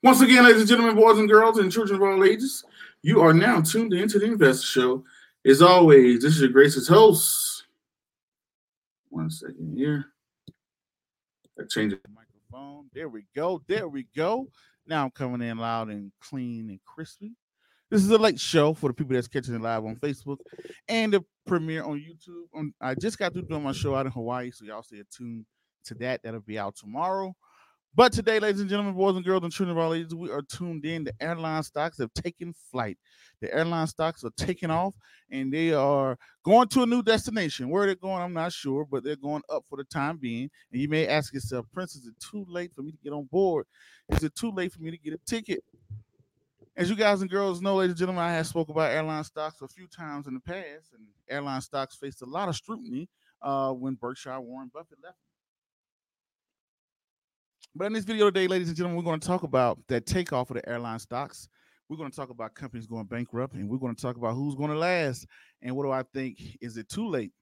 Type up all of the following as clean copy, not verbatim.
Once again, ladies and gentlemen, boys and girls, and children of all ages, you are now tuned into the Investor Show. As always, this is your gracious host. One second here. I changed the microphone. There we go. There we go. Now I'm coming in loud and clean and crispy. This is a late show for the people that's catching it live on Facebook and the premiere on YouTube. I just got through doing my show out in Hawaii, so y'all stay tuned to that. That'll be out tomorrow. But today, ladies and gentlemen, boys and girls, and children of all ages, we are tuned in. The airline stocks have taken flight. The airline stocks are taking off, and they are going to a new destination. Where they're going, I'm not sure, but they're going up for the time being. And you may ask yourself, Prince, is it too late for me to get on board? Is it too late for me to get a ticket? As you guys and girls know, ladies and gentlemen, I have spoke about airline stocks a few times in the past, and airline stocks faced a lot of scrutiny when Berkshire Warren Buffett left. But in this video today, ladies and gentlemen, we're going to talk about that takeoff of the airline stocks. We're going to talk about companies going bankrupt, and we're going to talk about who's going to last. And what do I think? Is it too late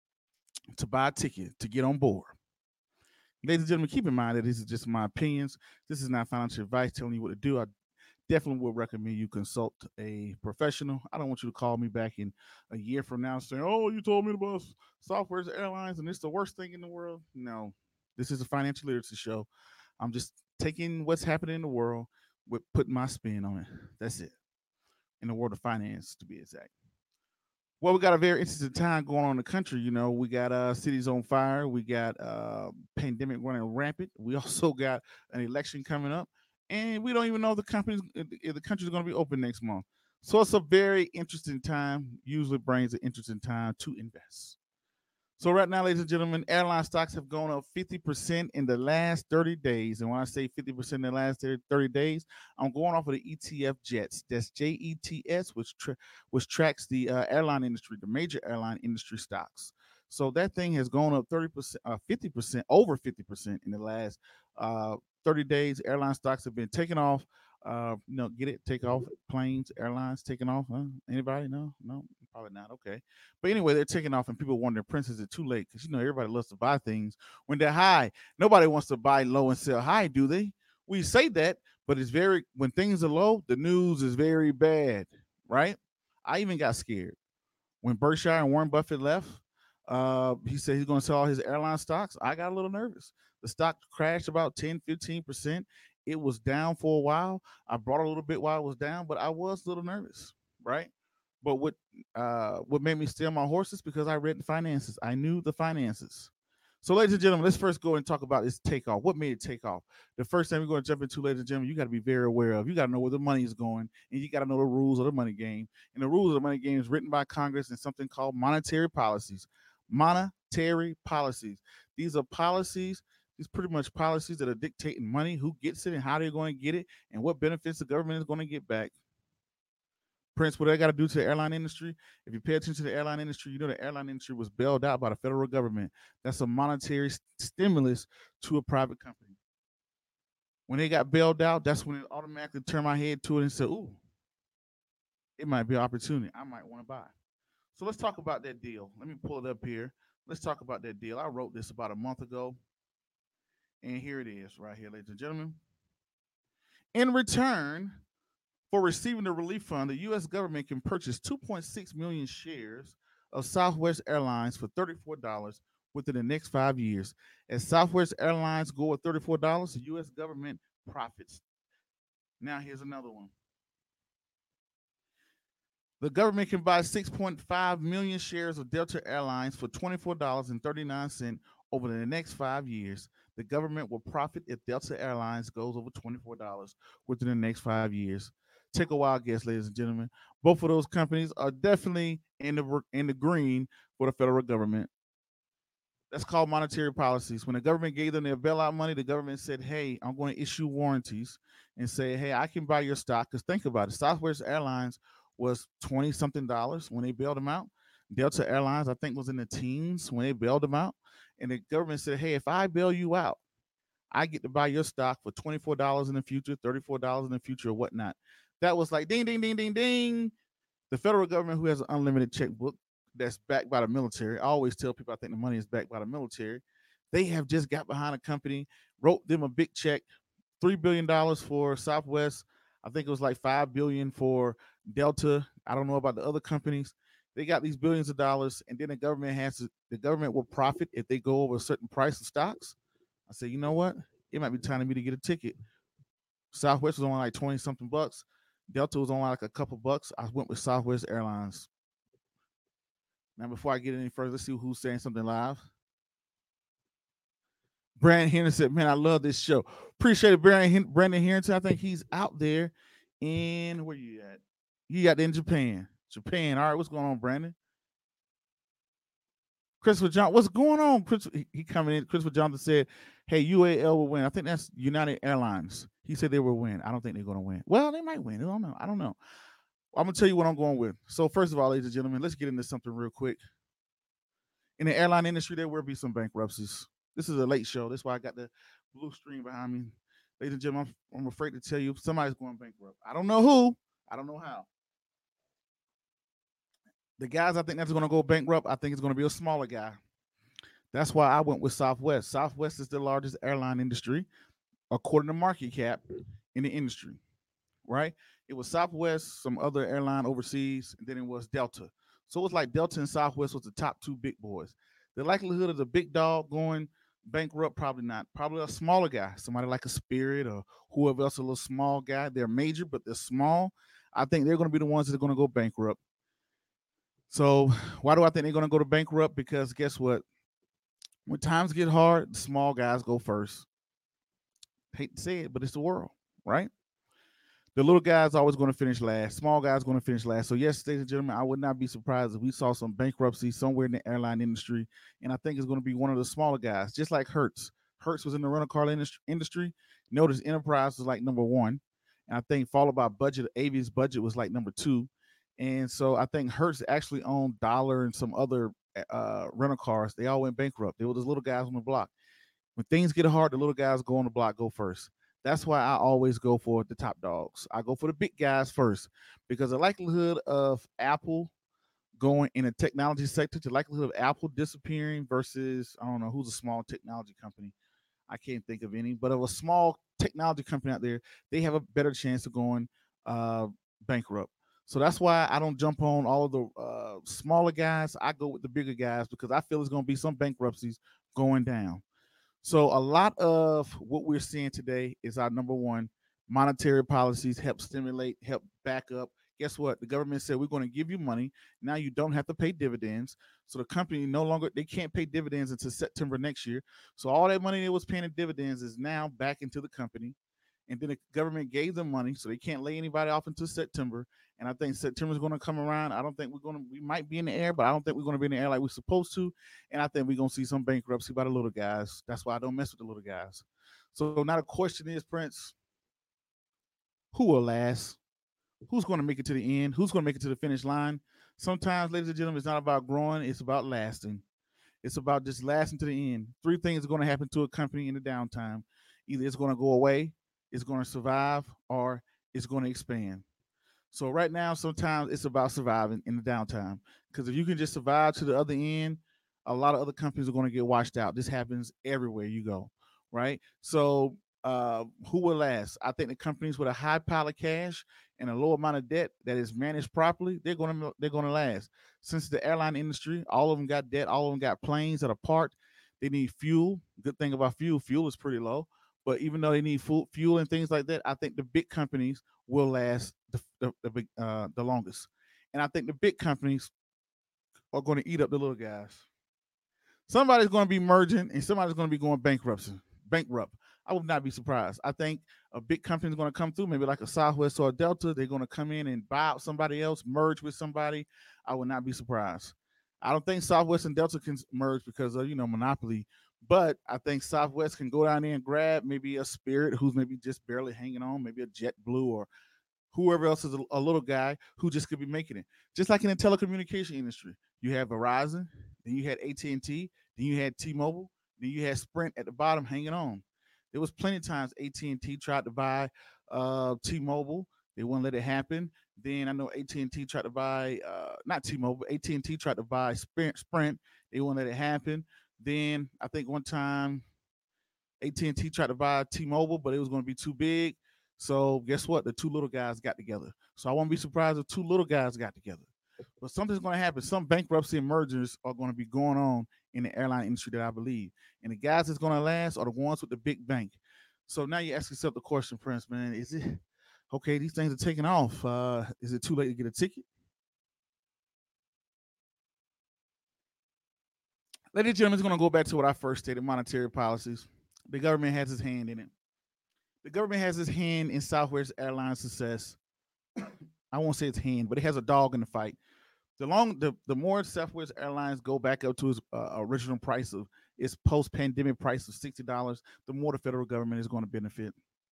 to buy a ticket to get on board? Ladies and gentlemen, keep in mind that this is just my opinions. This is not financial advice telling you what to do. I definitely would recommend you consult a professional. I don't want you to call me back in a year from now saying, oh, you told me about Southwest Airlines and it's the worst thing in the world. No, this is a financial literacy show. I'm just taking what's happening in the world with putting my spin on it. That's it. In the world of finance, to be exact. Well, we got a very interesting time going on in the country. You know, we got cities on fire. We got pandemic running rampant. We also got an election coming up, and we don't even know if the country's going to be open next month. So it's a very interesting time. Usually brings an interesting time to invest. So right now, ladies and gentlemen, airline stocks have gone up 50% in the last 30 days. And when I say 50% in the last 30 days, I'm going off of the ETF JETS. That's JETS, which tracks the airline industry, the major airline industry stocks. So that thing has gone up 30%, 50%, over 50% in the last 30 days. Airline stocks have been taking off. Get it? Take off planes, airlines taking off. Huh? Anybody? No, probably not. Okay, but anyway, they're taking off, and people wonder, Prince, is it too late? Because everybody loves to buy things when they're high. Nobody wants to buy low and sell high, do they? We say that, but it's when things are low, the news is very bad, right? I even got scared when Berkshire and Warren Buffett left. He said he's going to sell all his airline stocks. I got a little nervous. The stock crashed about 10, 15%. It was down for a while. I brought a little bit while it was down, but I was a little nervous, right? But what made me steal my horses? Because I read the finances. I knew the finances. So, ladies and gentlemen, let's first go and talk about this takeoff. What made it take off? The first thing we're going to jump into, ladies and gentlemen, you got to be very aware of. You got to know where the money is going, and you got to know the rules of the money game. And the rules of the money game is written by Congress in something called monetary policies. Monetary policies. These are policies. These pretty much policies that are dictating money, who gets it, and how they're going to get it, and what benefits the government is going to get back. Prince, what I got to do to the airline industry? If you pay attention to the airline industry, you know the airline industry was bailed out by the federal government. That's a monetary stimulus to a private company. When they got bailed out, that's when it automatically turned my head to it and said, ooh, it might be an opportunity. I might want to buy. So let's talk about that deal. Let me pull it up here. Let's talk about that deal. I wrote this about a month ago. And here it is right here, ladies and gentlemen. In return for receiving the relief fund, the U.S. government can purchase 2.6 million shares of Southwest Airlines for $34 within the next 5 years. As Southwest Airlines go at $34, the U.S. government profits. Now here's another one. The government can buy 6.5 million shares of Delta Airlines for $24.39 over the next 5 years. The government will profit if Delta Airlines goes over $24 within the next 5 years. Take a wild guess, ladies and gentlemen. Both of those companies are definitely in the green for the federal government. That's called monetary policies. When the government gave them their bailout money, the government said, hey, I'm going to issue warranties and say, hey, I can buy your stock. Because think about it. Southwest Airlines was $20-something when they bailed them out. Delta Airlines, I think, was in the teens when they bailed them out. And the government said, hey, if I bail you out, I get to buy your stock for $24 in the future, $34 in the future, or whatnot. That was like ding, ding, ding, ding, ding. The federal government, who has an unlimited checkbook that's backed by the military, I always tell people I think the money is backed by the military. They have just got behind a company, wrote them a big check $3 billion for Southwest. I think it was like $5 billion for Delta. I don't know about the other companies. They got these billions of dollars, and then the government will profit if they go over a certain price of stocks. I said, you know what? It might be time for me to get a ticket. Southwest was only like 20 something bucks. Delta was only like a couple bucks. I went with Southwest Airlines. Now, before I get any further, let's see who's saying something live. Brandon Henderson said, "Man, I love this show. Appreciate it, Brandon Henderson. I think he's out there in where you at? You got in Japan. Japan. All right, what's going on, Brandon? Christopher John, what's going on? He coming in. Christopher Johnson said, "Hey, UAL will win. I think that's United Airlines. He said they will win. I don't think they're going to win. Well, they might win. I don't know. I don't know. I'm gonna tell you what I'm going with. So, first of all, ladies and gentlemen, let's get into something real quick. In the airline industry, there will be some bankruptcies. This is a late show. That's why I got the blue screen behind me. Ladies and gentlemen, I'm afraid to tell you somebody's going bankrupt. I don't know who. I don't know how. The guys I think that's going to go bankrupt, I think it's going to be a smaller guy. That's why I went with Southwest. Southwest is the largest airline industry according to market cap in the industry, right? It was Southwest, some other airline overseas, and then it was Delta. So it was like Delta and Southwest was the top two big boys. The likelihood of the big dog going bankrupt, probably not. Probably a smaller guy, somebody like a Spirit or whoever else, a little small guy. They're major, but they're small. I think they're going to be the ones that are going to go bankrupt. So why do I think they're going to go to bankrupt? Because guess what? When times get hard, the small guys go first. Hate to say it, but it's the world, right? The little guy's always going to finish last. Small guy's going to finish last. So yes, ladies and gentlemen, I would not be surprised if we saw some bankruptcy somewhere in the airline industry, and I think it's going to be one of the smaller guys, just like Hertz. Hertz was in the rental car industry. Notice Enterprise was like number one, and I think followed by Budget. Avia's Budget was like number two, and so I think Hertz actually owned Dollar and some other rental cars. They all went bankrupt. They were those little guys on the block. When things get hard, the little guys go on the block, go first. That's why I always go for the top dogs. I go for the big guys first because the likelihood of Apple going in a technology sector, the likelihood of Apple disappearing versus, I don't know, who's a small technology company. I can't think of any, but of a small technology company out there, they have a better chance of going uh, bankrupt. So that's why I don't jump on all of the smaller guys. I go with the bigger guys because I feel there's going to be some bankruptcies going down. So a lot of what we're seeing today is our number one monetary policies help stimulate, help back up. Guess what? The government said we're going to give you money. Now you don't have to pay dividends. So the company no longer they can't pay dividends until September next year. So all that money they was paying in dividends is now back into the company. And then the government gave them money, so they can't lay anybody off until September. And I think September's going to come around. I don't think we're going to. We might be in the air, but I don't think we're going to be in the air like we're supposed to. And I think we're going to see some bankruptcy by the little guys. That's why I don't mess with the little guys. So now the question is, Prince, who will last? Who's going to make it to the end? Who's going to make it to the finish line? Sometimes, ladies and gentlemen, it's not about growing; it's about lasting. It's about just lasting to the end. Three things are going to happen to a company in the downtime. Either it's going to go away, it's going to survive, or it's going to expand. So right now, sometimes it's about surviving in the downtime. Because if you can just survive to the other end, a lot of other companies are going to get washed out. This happens everywhere you go, right? So who will last? I think the companies with a high pile of cash and a low amount of debt that is managed properly, they're going to last. Since the airline industry, all of them got debt, all of them got planes that are parked. They need fuel. Good thing about fuel is pretty low. But even though they need fuel and things like that, I think the big companies will last the longest. And I think the big companies are going to eat up the little guys. Somebody's going to be merging and somebody's going to be going bankrupt. I would not be surprised. I think a big company is going to come through, maybe like a Southwest or a Delta. They're going to come in and buy out somebody else, merge with somebody. I would not be surprised. I don't think Southwest and Delta can merge because of monopoly, but I think Southwest can go down there and grab maybe a Spirit who's maybe just barely hanging on, maybe a JetBlue or whoever else is a little guy who just could be making it. Just like in the telecommunication industry, you have Verizon, then you had AT&T, then you had T-Mobile, then you had Sprint at the bottom hanging on. There was plenty of times AT&T tried to buy T-Mobile. They wouldn't let it happen. Then I know AT&T tried to buy not T-Mobile. AT&T tried to buy Sprint. They wouldn't let it happen. Then I think one time AT&T tried to buy T-Mobile, but it was going to be too big. So guess what? The two little guys got together. So I won't be surprised if two little guys got together. But something's going to happen. Some bankruptcy and mergers are going to be going on in the airline industry that I believe. And the guys that's going to last are the ones with the big bank. So now you ask yourself the question, Prince, man, is it okay? These things are taking off. Is it too late to get a ticket? Ladies and gentlemen, it's going to go back to what I first stated: monetary policies. The government has its hand in it. The government has its hand in Southwest Airlines success. I won't say its hand, but it has a dog in the fight. The more Southwest Airlines go back up to its original price of its post pandemic price of $60, the more the federal government is going to benefit.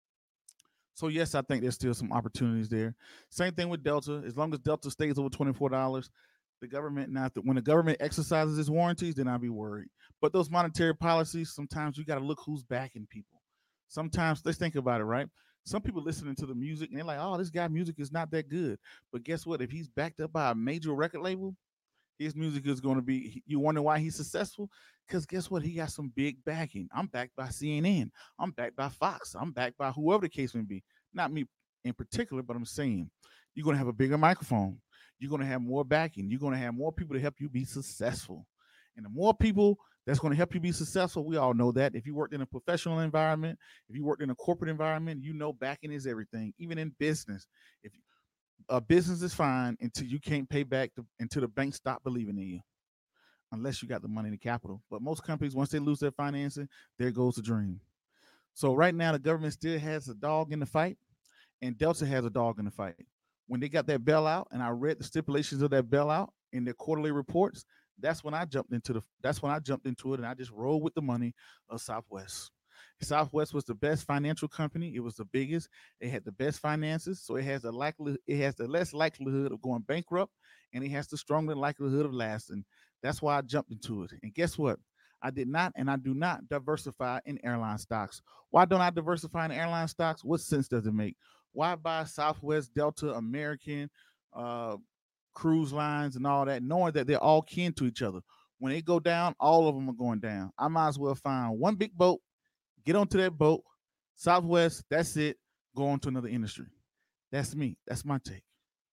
So yes, I think there's still some opportunities there. Same thing with Delta. As long as Delta stays over $24, the government not when the government exercises its warranties, then I'll be worried. But those monetary policies, sometimes you got to look who's backing people. Sometimes let's think about it, right? Some people listening to the music and they're like, "Oh, this guy music is not that good." But guess what? If he's backed up by a major record label, his music is going to be. You wonder why he's successful? Because guess what? He got some big backing. I'm backed by CNN. I'm backed by Fox. I'm backed by whoever the case may be. Not me in particular, but I'm saying you're going to have a bigger microphone. You're going to have more backing. You're going to have more people to help you be successful. And the more people that's going to help you be successful, we all know that. If you worked in a professional environment, if you worked in a corporate environment, you know backing is everything. Even in business, if a business is fine until you can't pay back until the bank stop believing in you, unless you got the money and the capital. But most companies, once they lose their financing, there goes the dream. So right now, the government still has a dog in the fight, and Delta has a dog in the fight. When they got that bailout, and I read the stipulations of that bailout in their quarterly reports, that's when I jumped into it, and I just rolled with the money of Southwest. Southwest was the best financial company. It was the biggest. It had the best finances, so it has the less likelihood of going bankrupt, and it has the stronger likelihood of lasting. That's why I jumped into it. And guess what? I did not, and I do not diversify in airline stocks. Why don't I diversify in airline stocks? What sense does it make? Why buy Southwest, Delta, American, uh, cruise lines, and all that, knowing that they're all kin to each other? When they go down, all of them are going down. I might as well find one big boat, get onto that boat, Southwest, that's it, go on to another industry. That's me. That's my take.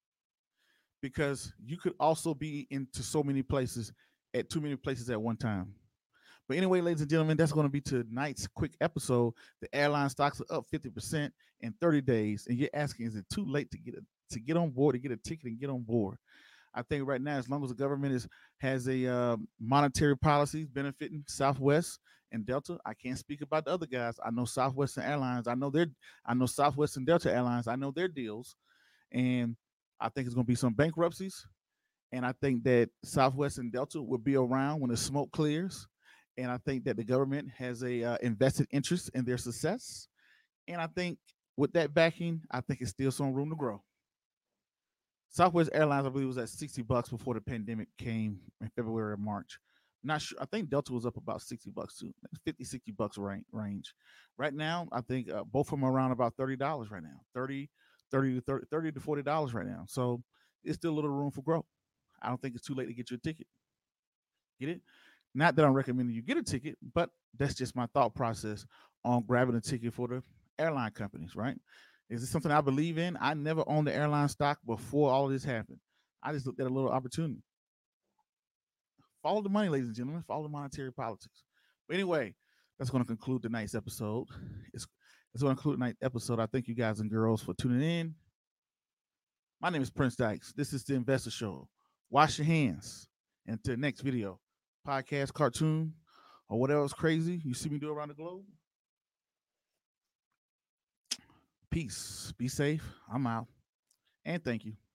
Because you could also be into so many places at too many places at one time. But anyway, ladies and gentlemen, that's going to be tonight's quick episode. The airline stocks are up 50% in 30 days, and you're asking, is it too late to get on board, to get a ticket and get on board? I think right now, as long as the government has a monetary policies benefiting Southwest and Delta, I can't speak about the other guys. I know Southwestern Airlines. I know Southwest and Delta Airlines. I know their deals, and I think it's going to be some bankruptcies. And I think that Southwest and Delta will be around when the smoke clears. And I think that the government has a invested interest in their success. And I think with that backing, I think it's still some room to grow. Southwest Airlines, I believe, was at $60 before the pandemic came in February or March. Not sure. I think Delta was up about $60 too, 50, $60 range. Right now, I think both of them are around about $30 right now. 30 to $40 right now. So it's still a little room for growth. I don't think it's too late to get your ticket. Get it? Not that I'm recommending you get a ticket, but that's just my thought process on grabbing a ticket for the airline companies, right? Is this something I believe in? I never owned the airline stock before all of this happened. I just looked at a little opportunity. Follow the money, ladies and gentlemen. Follow the monetary politics. But anyway, that's going to conclude tonight's episode. It's, it's going to conclude tonight's episode. I thank you guys and girls for tuning in. My name is Prince Dykes. This is the Investor Show. Wash your hands. And until the next video, podcast, cartoon, or whatever else crazy you see me do around the globe. Peace. Be safe. I'm out. And thank you.